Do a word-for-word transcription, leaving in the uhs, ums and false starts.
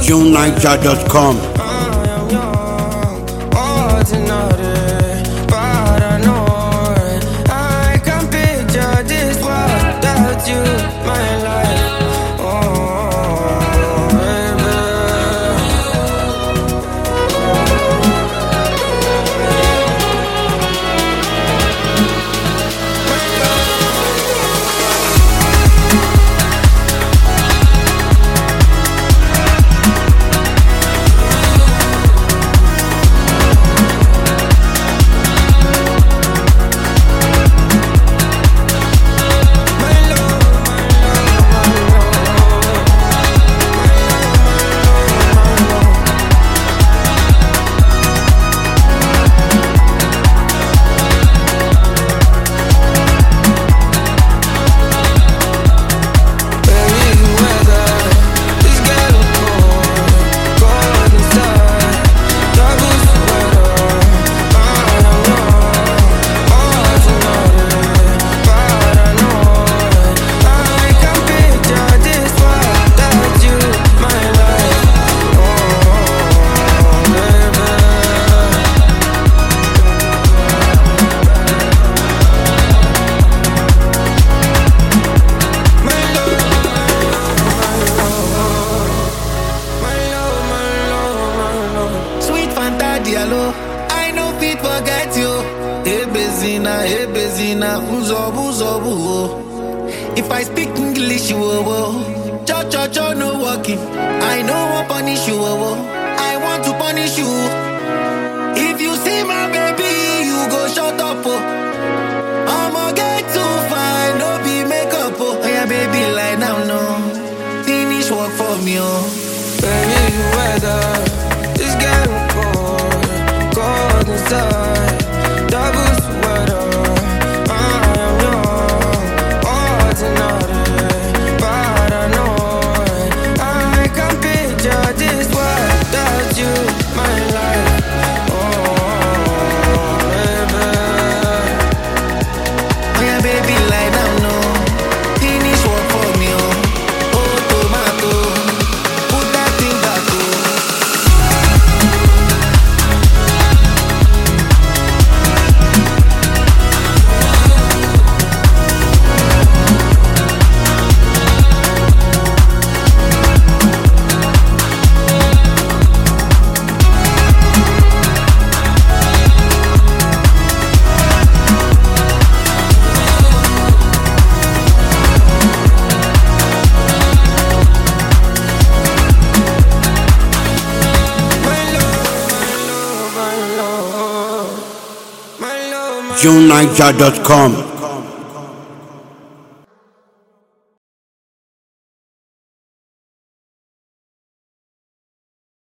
June Niger dot com. I know fit forget you. Hey Bezina, hey Bezina, uzobu uzobu. If I speak English, you oh, cho cho cho no walking. I know I punish you oh, I want to punish you. If you see my baby, you go shut up oh. I'ma get too fine, no be makeup oh. Oh yeah, baby, lie down no. Finish work for me oh. Baby, you weather, this getting cold, cold inside. Double sweater, I am young, ordinary, paranoid. I can picture this world without you, my life. Oh, baby. Oh yeah, baby, lie down no. Finish work for me oh. Oh, tomato, put that thing back oh. June Niger dot com.